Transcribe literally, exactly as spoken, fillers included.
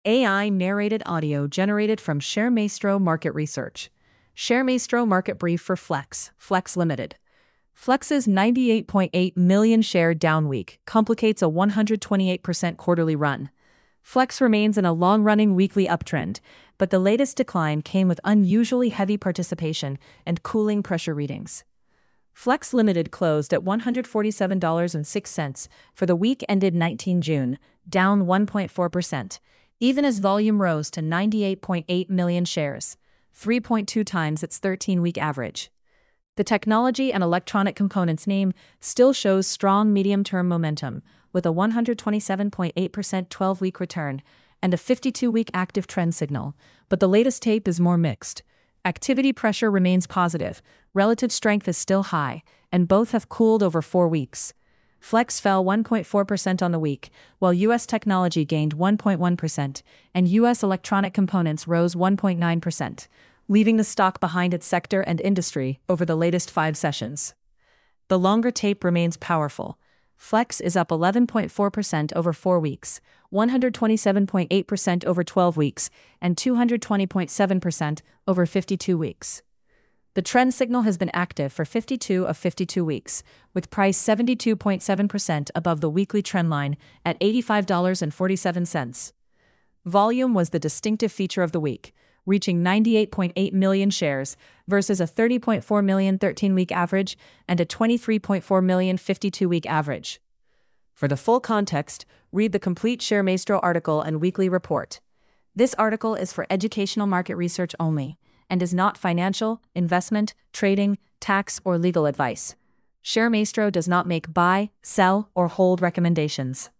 A I narrated audio generated from ShareMaestro Market Research. ShareMaestro Market Brief for Flex, Flex Limited. Flex's ninety-eight point eight million share down week complicates a one hundred twenty-eight percent quarterly run. Flex remains in a long-running weekly uptrend, but the latest decline came with unusually heavy participation and cooling pressure readings. Flex Limited closed at one hundred forty-seven dollars and six cents for the week ended nineteenth of June, down one point four percent, even as volume rose to ninety-eight point eight million shares, three point two times its thirteen-week average. The technology and electronic components name still shows strong medium-term momentum, with a one hundred twenty-seven point eight percent twelve-week return and a fifty-two-week active trend signal, but the latest tape is more mixed. Activity pressure remains positive, relative strength is still high, and both have cooled over four weeks. Flex fell one point four percent on the week, while U S technology gained one point one percent, and U S electronic components rose one point nine percent, leaving the stock behind its sector and industry over the latest five sessions. The longer tape remains powerful. Flex is up eleven point four percent over four weeks, one hundred twenty-seven point eight percent over twelve weeks, and two hundred twenty point seven percent over fifty-two weeks. The trend signal has been active for fifty-two of fifty-two weeks, with price seventy-two point seven percent above the weekly trend line at eighty-five dollars and forty-seven cents. Volume was the distinctive feature of the week, reaching ninety-eight point eight million shares versus a thirty point four million thirteen-week average and a twenty-three point four million fifty-two-week average. For the full context, read the complete ShareMaestro article and weekly report. This article is for educational market research only and is not financial, investment, trading, tax, or legal advice. ShareMaestro does not make buy, sell, or hold recommendations.